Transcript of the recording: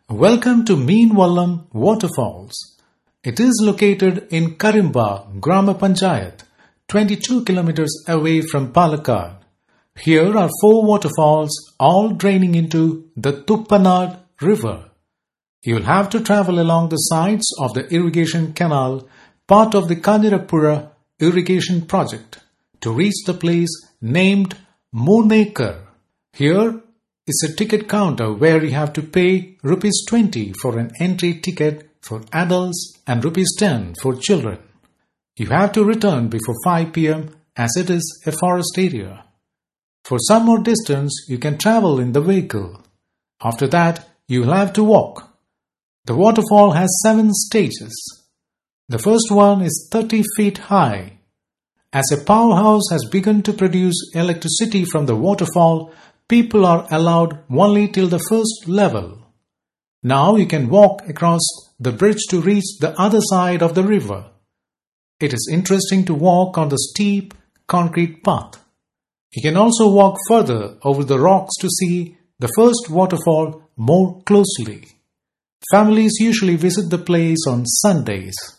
Welcome to Meenvallam Waterfalls. It is located in Karimba, Grama Panchayat, 22 kilometers away from Palakkad. Here are 4 waterfalls, all draining into the Tuppanad river. You will have to travel along the sides of the irrigation canal, part of the Kanjirappuzha irrigation project, to reach the place named Moonekar. Here is a ticket counter where you have to pay Rs 20 for an entry ticket for adults and Rs 10 for children. You have to return before 5 p.m. as it is a forest area. For some more distance, you can travel in the vehicle. After that, you will have to walk. The waterfall has 7 stages. The first one is 30 feet high. As a powerhouse has begun to produce electricity from the waterfall, people are allowed only till the first level. Now you can walk across the bridge to reach the other side of the river. It is interesting to walk on the steep concrete path. You can also walk further over the rocks to see the first waterfall more closely. Families usually visit the place on Sundays.